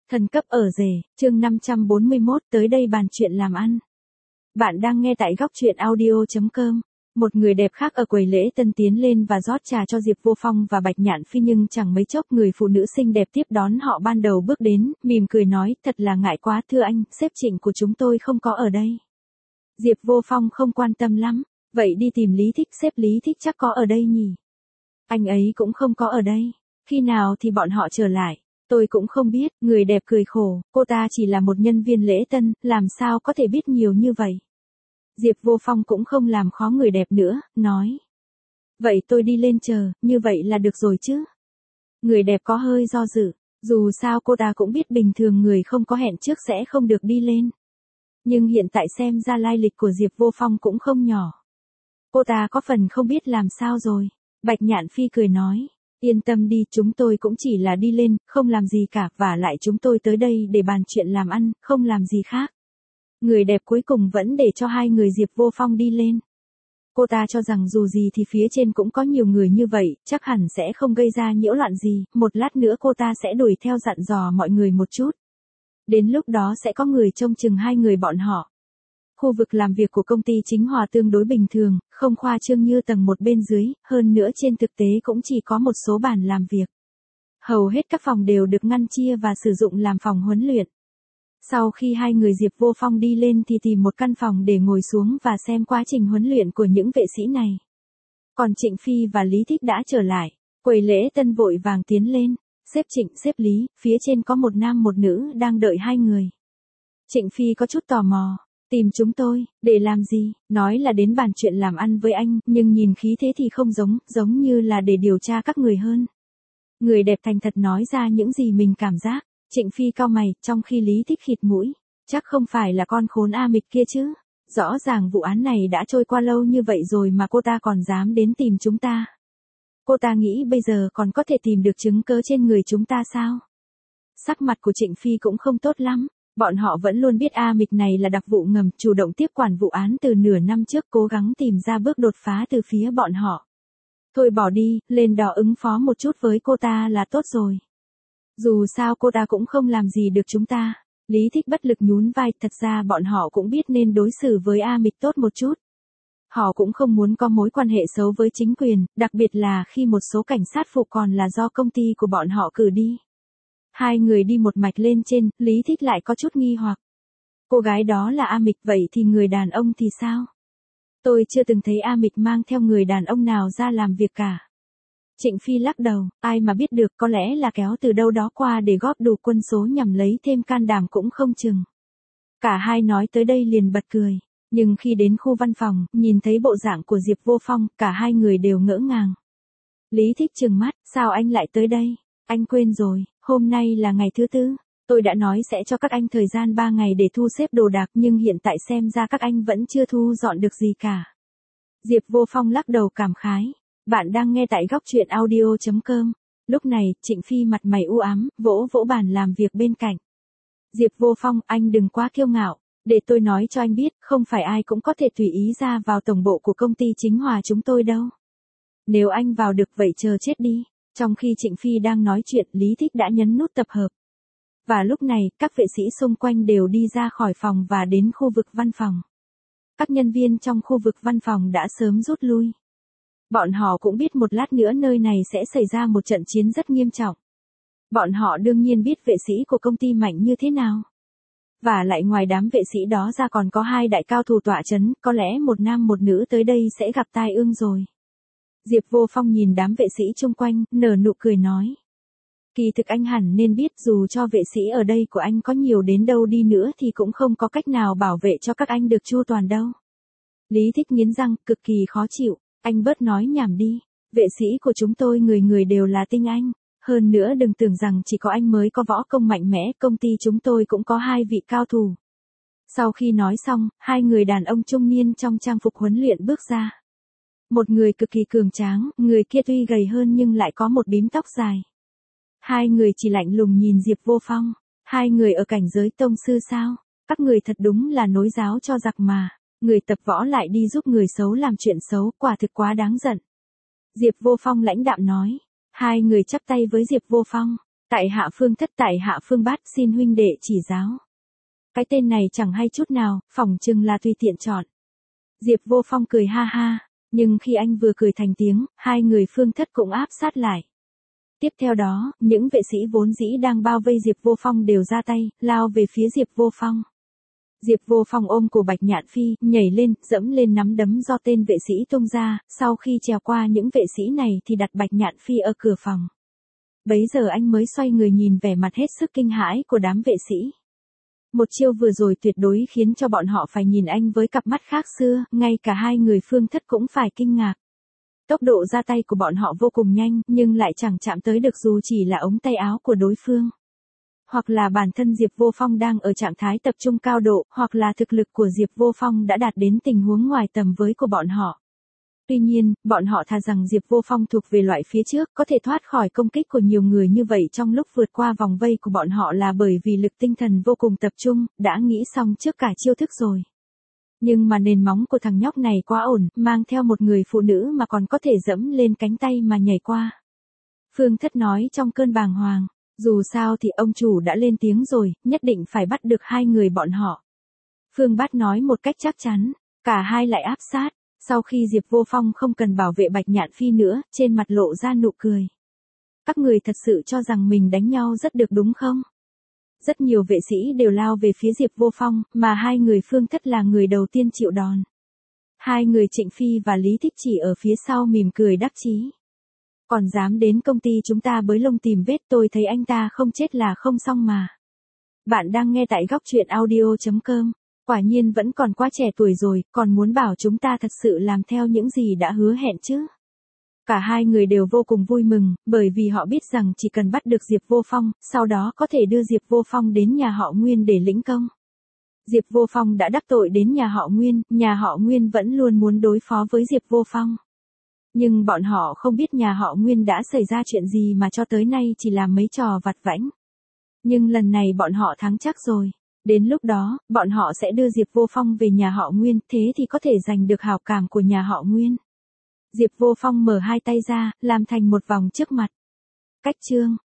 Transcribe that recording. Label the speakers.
Speaker 1: Thần cấp ở rể, chương 541, tới đây bàn chuyện làm ăn. Bạn đang nghe tại góc chuyện audio.com. Một người đẹp khác ở quầy lễ tân tiến lên và rót trà cho Diệp Vô Phong và Bạch Nhạn Phi, nhưng chẳng mấy chốc người phụ nữ xinh đẹp tiếp đón họ ban đầu bước đến, mỉm cười nói, thật là ngại quá thưa anh, sếp Trịnh của chúng tôi không có ở đây. Diệp Vô Phong không quan tâm lắm, vậy đi tìm Lý Thích, sếp Lý Thích chắc có ở đây nhỉ? Anh ấy cũng không có ở đây, khi nào thì bọn họ trở lại? Tôi cũng không biết, người đẹp cười khổ, cô ta chỉ là một nhân viên lễ tân, làm sao có thể biết nhiều như vậy. Diệp Vô Phong cũng không làm khó người đẹp nữa, nói. Vậy tôi đi lên chờ, như vậy là được rồi chứ. Người đẹp có hơi do dự, dù sao cô ta cũng biết bình thường người không có hẹn trước sẽ không được đi lên. Nhưng hiện tại xem ra lai lịch của Diệp Vô Phong cũng không nhỏ. Cô ta có phần không biết làm sao rồi. Bạch Nhạn Phi cười nói. Yên tâm đi, chúng tôi cũng chỉ là đi lên, không làm gì cả, và lại chúng tôi tới đây để bàn chuyện làm ăn, không làm gì khác. Người đẹp cuối cùng vẫn để cho hai người Diệp Vô Phong đi lên. Cô ta cho rằng dù gì thì phía trên cũng có nhiều người như vậy, chắc hẳn sẽ không gây ra nhiễu loạn gì, một lát nữa cô ta sẽ đuổi theo dặn dò mọi người một chút. Đến lúc đó sẽ có người trông chừng hai người bọn họ. Khu vực làm việc của công ty Chính Hòa tương đối bình thường, không khoa trương như tầng 1 bên dưới, hơn nữa trên thực tế cũng chỉ có một số bàn làm việc. Hầu hết các phòng đều được ngăn chia và sử dụng làm phòng huấn luyện. Sau khi hai người Diệp Vô Phong đi lên thì tìm một căn phòng để ngồi xuống và xem quá trình huấn luyện của những vệ sĩ này. Còn Trịnh Phi và Lý Thích đã trở lại, quầy lễ tân vội vàng tiến lên, sếp Trịnh, sếp Lý, phía trên có một nam một nữ đang đợi hai người. Trịnh Phi có chút tò mò. Tìm chúng tôi, để làm gì? Nói là đến bàn chuyện làm ăn với anh, nhưng nhìn khí thế thì không giống như là để điều tra các người hơn. Người đẹp thành thật nói ra những gì mình cảm giác. Trịnh Phi cau mày, trong khi Lý Thích khịt mũi. Chắc không phải là con khốn A Mịch kia chứ. Rõ ràng vụ án này đã trôi qua lâu như vậy rồi mà cô ta còn dám đến tìm chúng ta. Cô ta nghĩ bây giờ còn có thể tìm được chứng cớ trên người chúng ta sao? Sắc mặt của Trịnh Phi cũng không tốt lắm. Bọn họ vẫn luôn biết A Mịch này là đặc vụ ngầm, chủ động tiếp quản vụ án từ nửa năm trước, cố gắng tìm ra bước đột phá từ phía bọn họ. Thôi bỏ đi, lên đó ứng phó một chút với cô ta là tốt rồi. Dù sao cô ta cũng không làm gì được chúng ta. Lý Thích bất lực nhún vai, thật ra bọn họ cũng biết nên đối xử với A Mịch tốt một chút. Họ cũng không muốn có mối quan hệ xấu với chính quyền, đặc biệt là khi một số cảnh sát phụ còn là do công ty của bọn họ cử đi. Hai người đi một mạch lên trên, Lý Thích lại có chút nghi hoặc. Cô gái đó là A Mịch, vậy thì người đàn ông thì sao? Tôi chưa từng thấy A Mịch mang theo người đàn ông nào ra làm việc cả. Trịnh Phi lắc đầu, ai mà biết được, có lẽ là kéo từ đâu đó qua để góp đủ quân số nhằm lấy thêm can đảm cũng không chừng. Cả hai nói tới đây liền bật cười. Nhưng khi đến khu văn phòng, nhìn thấy bộ dạng của Diệp Vô Phong, cả hai người đều ngỡ ngàng. Lý Thích trừng mắt, sao anh lại tới đây? Anh quên rồi, hôm nay là ngày thứ tư. Tôi đã nói sẽ cho các anh thời gian 3 ngày để thu xếp đồ đạc, nhưng hiện tại xem ra các anh vẫn chưa thu dọn được gì cả. Diệp Vô Phong lắc đầu cảm khái. Bạn đang nghe tại góc chuyện audio.com. Lúc này, Trịnh Phi mặt mày u ám, vỗ vỗ bàn làm việc bên cạnh. Diệp Vô Phong, anh đừng quá kiêu ngạo. Để tôi nói cho anh biết, không phải ai cũng có thể tùy ý ra vào tổng bộ của công ty Chính Hòa chúng tôi đâu. Nếu anh vào được vậy chờ chết đi. Trong khi Trịnh Phi đang nói chuyện, Lý Thích đã nhấn nút tập hợp. Và lúc này, các vệ sĩ xung quanh đều đi ra khỏi phòng và đến khu vực văn phòng. Các nhân viên trong khu vực văn phòng đã sớm rút lui. Bọn họ cũng biết một lát nữa nơi này sẽ xảy ra một trận chiến rất nghiêm trọng. Bọn họ đương nhiên biết vệ sĩ của công ty mạnh như thế nào. Và lại ngoài đám vệ sĩ đó ra còn có hai đại cao thủ tọa chấn, có lẽ một nam một nữ tới đây sẽ gặp tai ương rồi. Diệp Vô Phong nhìn đám vệ sĩ chung quanh, nở nụ cười nói. Kỳ thực anh hẳn nên biết dù cho vệ sĩ ở đây của anh có nhiều đến đâu đi nữa thì cũng không có cách nào bảo vệ cho các anh được chu toàn đâu. Lý Thích nghiến răng, cực kỳ khó chịu, anh bớt nói nhảm đi, vệ sĩ của chúng tôi người người đều là tinh anh. Hơn nữa đừng tưởng rằng chỉ có anh mới có võ công mạnh mẽ, công ty chúng tôi cũng có hai vị cao thủ. Sau khi nói xong, hai người đàn ông trung niên trong trang phục huấn luyện bước ra. Một người cực kỳ cường tráng, người kia tuy gầy hơn nhưng lại có một bím tóc dài. Hai người chỉ lạnh lùng nhìn Diệp Vô Phong. Hai người ở cảnh giới tông sư sao? Các người thật đúng là nối giáo cho giặc mà. Người tập võ lại đi giúp người xấu làm chuyện xấu, quả thực quá đáng giận. Diệp Vô Phong lãnh đạm nói. Hai người chắp tay với Diệp Vô Phong. Tại hạ Phương Thất, tại hạ Phương Bát, xin huynh đệ chỉ giáo. Cái tên này chẳng hay chút nào, phỏng chừng là tùy tiện chọn. Diệp Vô Phong cười ha ha, nhưng khi anh vừa cười thành tiếng, hai người Phương Thất cũng áp sát lại. Tiếp theo đó, những vệ sĩ vốn dĩ đang bao vây Diệp Vô Phong đều ra tay, lao về phía Diệp Vô Phong. Diệp Vô Phong ôm cổ Bạch Nhạn Phi, nhảy lên, dẫm lên nắm đấm do tên vệ sĩ tung ra, sau khi trèo qua những vệ sĩ này thì đặt Bạch Nhạn Phi ở cửa phòng. Bấy giờ anh mới xoay người nhìn vẻ mặt hết sức kinh hãi của đám vệ sĩ. Một chiêu vừa rồi tuyệt đối khiến cho bọn họ phải nhìn anh với cặp mắt khác xưa, ngay cả hai người Phương Thất cũng phải kinh ngạc. Tốc độ ra tay của bọn họ vô cùng nhanh, nhưng lại chẳng chạm tới được dù chỉ là ống tay áo của đối phương. Hoặc là bản thân Diệp Vô Phong đang ở trạng thái tập trung cao độ, hoặc là thực lực của Diệp Vô Phong đã đạt đến tình huống ngoài tầm với của bọn họ. Tuy nhiên, bọn họ thà rằng Diệp Vô Phong thuộc về loại phía trước, có thể thoát khỏi công kích của nhiều người như vậy trong lúc vượt qua vòng vây của bọn họ là bởi vì lực tinh thần vô cùng tập trung, đã nghĩ xong trước cả chiêu thức rồi. Nhưng mà nền móng của thằng nhóc này quá ổn, mang theo một người phụ nữ mà còn có thể dẫm lên cánh tay mà nhảy qua. Phương Thất nói trong cơn bàng hoàng, dù sao thì ông chủ đã lên tiếng rồi, nhất định phải bắt được hai người bọn họ. Phương Bát nói một cách chắc chắn, cả hai lại áp sát. Sau khi Diệp Vô Phong không cần bảo vệ Bạch Nhạn Phi nữa, trên mặt lộ ra nụ cười. Các người thật sự cho rằng mình đánh nhau rất được đúng không? Rất nhiều vệ sĩ đều lao về phía Diệp Vô Phong, mà hai người Phương Thất là người đầu tiên chịu đòn. Hai người Trịnh Phi và Lý Thích Chỉ ở phía sau mỉm cười đắc chí. Còn dám đến công ty chúng ta bới lông tìm vết, tôi thấy anh ta không chết là không xong mà. Bạn đang nghe tại góc truyện audio.com. Quả nhiên vẫn còn quá trẻ tuổi rồi, còn muốn bảo chúng ta thật sự làm theo những gì đã hứa hẹn chứ. Cả hai người đều vô cùng vui mừng, bởi vì họ biết rằng chỉ cần bắt được Diệp Vô Phong, sau đó có thể đưa Diệp Vô Phong đến nhà họ Nguyên để lĩnh công. Diệp Vô Phong đã đắc tội đến nhà họ Nguyên vẫn luôn muốn đối phó với Diệp Vô Phong. Nhưng bọn họ không biết nhà họ Nguyên đã xảy ra chuyện gì mà cho tới nay chỉ làm mấy trò vặt vãnh. Nhưng lần này bọn họ thắng chắc rồi. Đến lúc đó, bọn họ sẽ đưa Diệp Vô Phong về nhà họ Nguyên, thế thì có thể giành được hảo cảm của nhà họ Nguyên. Diệp Vô Phong mở hai tay ra, làm thành một vòng trước mặt. Cách chương